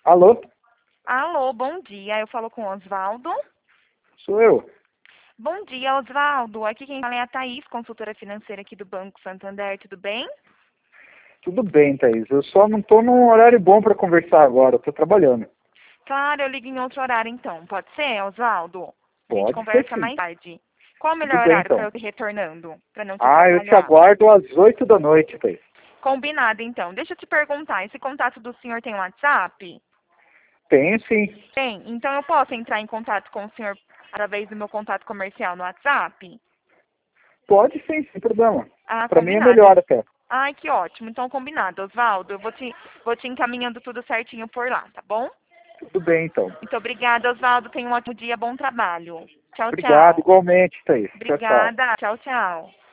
Alô? Alô, bom dia. Eu falo com o Osvaldo. Sou eu. Bom dia, Osvaldo. Aqui quem fala é a Thaís, consultora financeira aqui do Banco Santander. Tudo bem? Tudo bem, Thaís. Eu só não tô num horário bom para conversar agora. Eu tô trabalhando. Claro, eu ligo em outro horário então. Pode ser, Osvaldo? A gente Pode ser conversa sim. mais tarde. Qual o Tudo melhor bem, horário para então. eu ir retornando? Para não te Ah, eu te atrapalhar? aguardo às 8 da noite, Thaís. Combinado então. Deixa eu te perguntar, esse contato do senhor tem WhatsApp? Tenho sim. Tem. Então eu posso entrar em contato com o senhor através do meu contato comercial no WhatsApp? Pode sim, sem problema. Ah, Para mim é combinado. melhor até. Ai, que ótimo. Então, combinado, Osvaldo. Eu vou te encaminhando tudo certinho por lá, tá bom? Tudo bem, então. Muito obrigada, Osvaldo. Tenha um ótimo dia, bom trabalho. Tchau, Obrigado, tchau. igualmente, Thaís. Tchau, tchau. Obrigada. Tchau, tchau.